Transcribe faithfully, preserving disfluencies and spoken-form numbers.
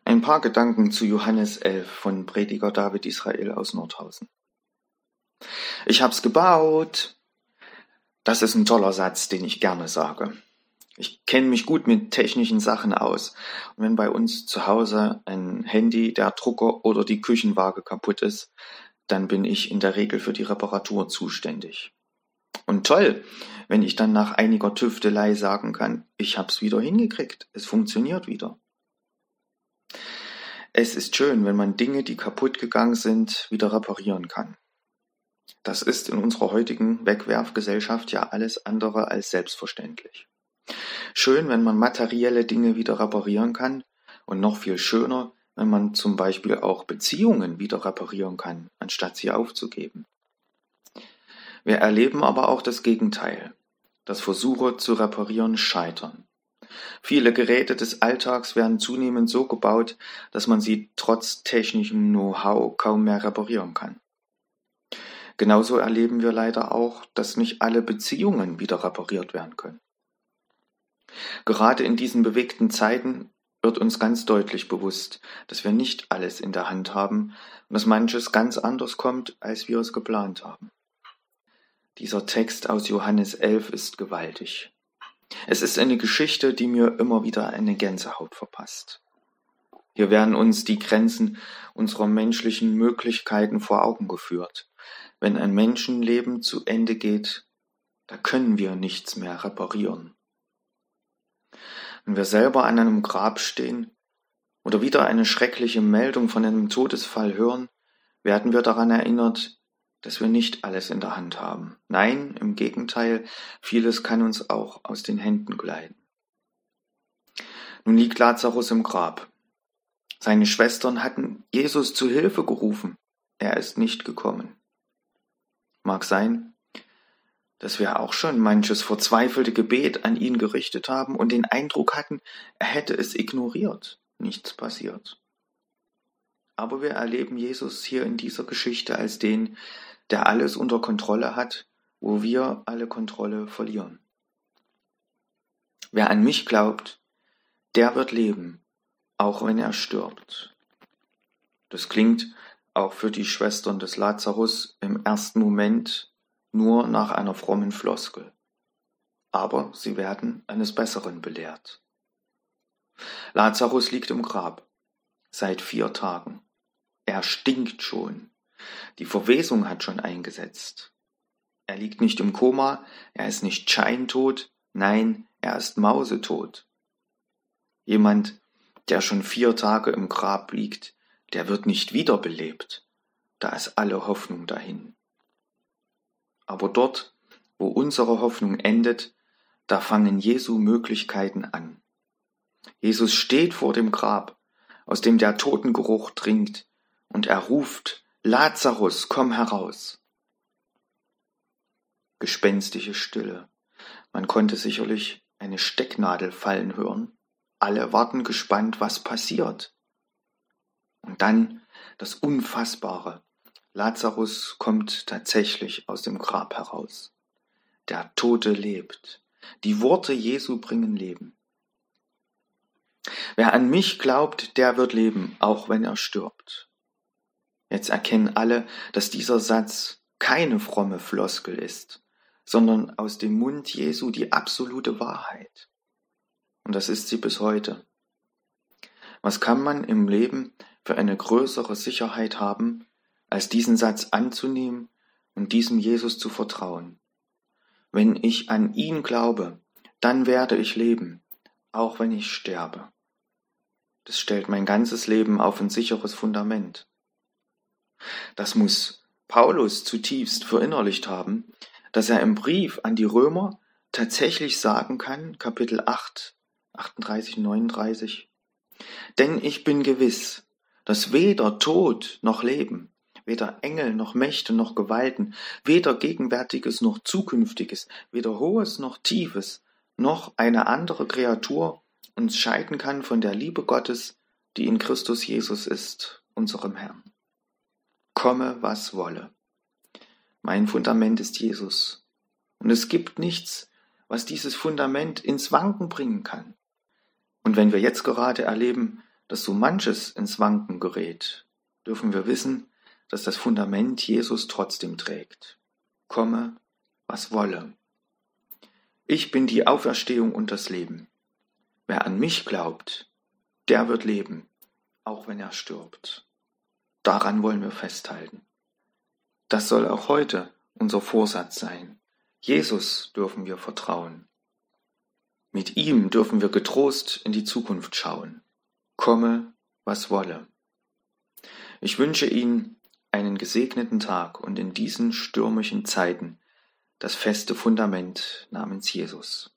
Ein paar Gedanken zu Johannes elf von Prediger David Israel aus Nordhausen. Ich hab's gebaut. Das ist ein toller Satz, den ich gerne sage. Ich kenne mich gut mit technischen Sachen aus. Und wenn bei uns zu Hause ein Handy, der Drucker oder die Küchenwaage kaputt ist, dann bin ich in der Regel für die Reparatur zuständig. Und toll, wenn ich dann nach einiger Tüftelei sagen kann, ich hab's wieder hingekriegt, es funktioniert wieder. Es ist schön, wenn man Dinge, die kaputt gegangen sind, wieder reparieren kann. Das ist in unserer heutigen Wegwerfgesellschaft ja alles andere als selbstverständlich. Schön, wenn man materielle Dinge wieder reparieren kann und noch viel schöner, wenn man zum Beispiel auch Beziehungen wieder reparieren kann, anstatt sie aufzugeben. Wir erleben aber auch das Gegenteil, dass Versuche zu reparieren scheitern. Viele Geräte des Alltags werden zunehmend so gebaut, dass man sie trotz technischem Know-how kaum mehr reparieren kann. Genauso erleben wir leider auch, dass nicht alle Beziehungen wieder repariert werden können. Gerade in diesen bewegten Zeiten wird uns ganz deutlich bewusst, dass wir nicht alles in der Hand haben und dass manches ganz anders kommt, als wir es geplant haben. Dieser Text aus Johannes elf ist gewaltig. Es ist eine Geschichte, die mir immer wieder eine Gänsehaut verpasst. Hier werden uns die Grenzen unserer menschlichen Möglichkeiten vor Augen geführt. Wenn ein Menschenleben zu Ende geht, da können wir nichts mehr reparieren. Wenn wir selber an einem Grab stehen oder wieder eine schreckliche Meldung von einem Todesfall hören, werden wir daran erinnert, dass wir nicht alles in der Hand haben. Nein, im Gegenteil, vieles kann uns auch aus den Händen gleiten. Nun liegt Lazarus im Grab. Seine Schwestern hatten Jesus zu Hilfe gerufen. Er ist nicht gekommen. Mag sein, dass wir auch schon manches verzweifelte Gebet an ihn gerichtet haben und den Eindruck hatten, er hätte es ignoriert. Nichts passiert. Aber wir erleben Jesus hier in dieser Geschichte als den, der alles unter Kontrolle hat, wo wir alle Kontrolle verlieren. Wer an mich glaubt, der wird leben, auch wenn er stirbt. Das klingt auch für die Schwestern des Lazarus im ersten Moment nur nach einer frommen Floskel. Aber sie werden eines Besseren belehrt. Lazarus liegt im Grab, seit vier Tagen. Er stinkt schon. Die Verwesung hat schon eingesetzt. Er liegt nicht im Koma, er ist nicht scheintot, nein, er ist mausetot. Jemand, der schon vier Tage im Grab liegt, der wird nicht wiederbelebt. Da ist alle Hoffnung dahin. Aber dort, wo unsere Hoffnung endet, da fangen Jesu Möglichkeiten an. Jesus steht vor dem Grab, aus dem der Totengeruch dringt, und er ruft, Lazarus, komm heraus. Gespenstische Stille. Man konnte sicherlich eine Stecknadel fallen hören. Alle warten gespannt, was passiert. Und dann das Unfassbare. Lazarus kommt tatsächlich aus dem Grab heraus. Der Tote lebt. Die Worte Jesu bringen Leben. Wer an mich glaubt, der wird leben, auch wenn er stirbt. Jetzt erkennen alle, dass dieser Satz keine fromme Floskel ist, sondern aus dem Mund Jesu die absolute Wahrheit. Und das ist sie bis heute. Was kann man im Leben für eine größere Sicherheit haben, als diesen Satz anzunehmen und diesem Jesus zu vertrauen? Wenn ich an ihn glaube, dann werde ich leben, auch wenn ich sterbe. Das stellt mein ganzes Leben auf ein sicheres Fundament. Das muss Paulus zutiefst verinnerlicht haben, dass er im Brief an die Römer tatsächlich sagen kann, Kapitel acht, achtunddreißig, neununddreißig, denn ich bin gewiss, dass weder Tod noch Leben, weder Engel noch Mächte noch Gewalten, weder Gegenwärtiges noch Zukünftiges, weder Hohes noch Tiefes, noch eine andere Kreatur uns scheiden kann von der Liebe Gottes, die in Christus Jesus ist, unserem Herrn. Komme, was wolle. Mein Fundament ist Jesus. Und es gibt nichts, was dieses Fundament ins Wanken bringen kann. Und wenn wir jetzt gerade erleben, dass so manches ins Wanken gerät, dürfen wir wissen, dass das Fundament Jesus trotzdem trägt. Komme, was wolle. Ich bin die Auferstehung und das Leben. Wer an mich glaubt, der wird leben, auch wenn er stirbt. Daran wollen wir festhalten. Das soll auch heute unser Vorsatz sein. Jesus dürfen wir vertrauen. Mit ihm dürfen wir getrost in die Zukunft schauen. Komme, was wolle. Ich wünsche Ihnen einen gesegneten Tag und in diesen stürmischen Zeiten das feste Fundament namens Jesus.